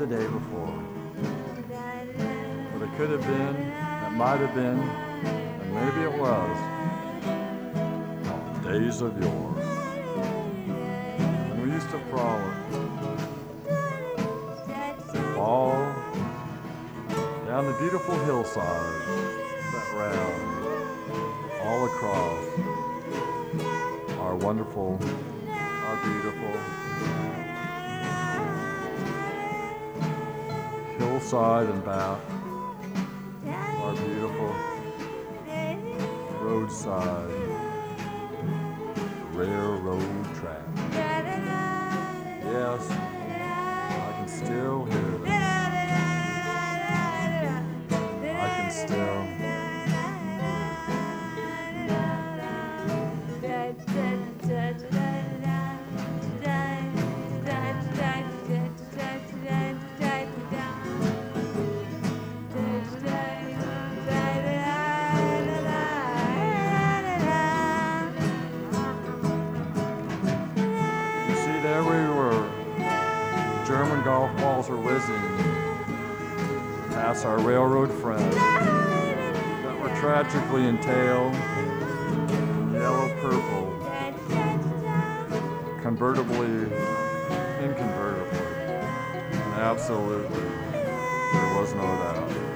the day before. But it could have been, it might have been, and maybe it was, days of yore. And we used to frolic, all down the beautiful hillsides that ran all across our wonderful, our beautiful hillside and back, our beautiful roadside railroad track. Yes, I can still hear it. I can still there we were. German golf balls were whizzing past our railroad friends that were tragically entailed in yellow-purple, convertibly, inconvertibly, and absolutely, there was no doubt.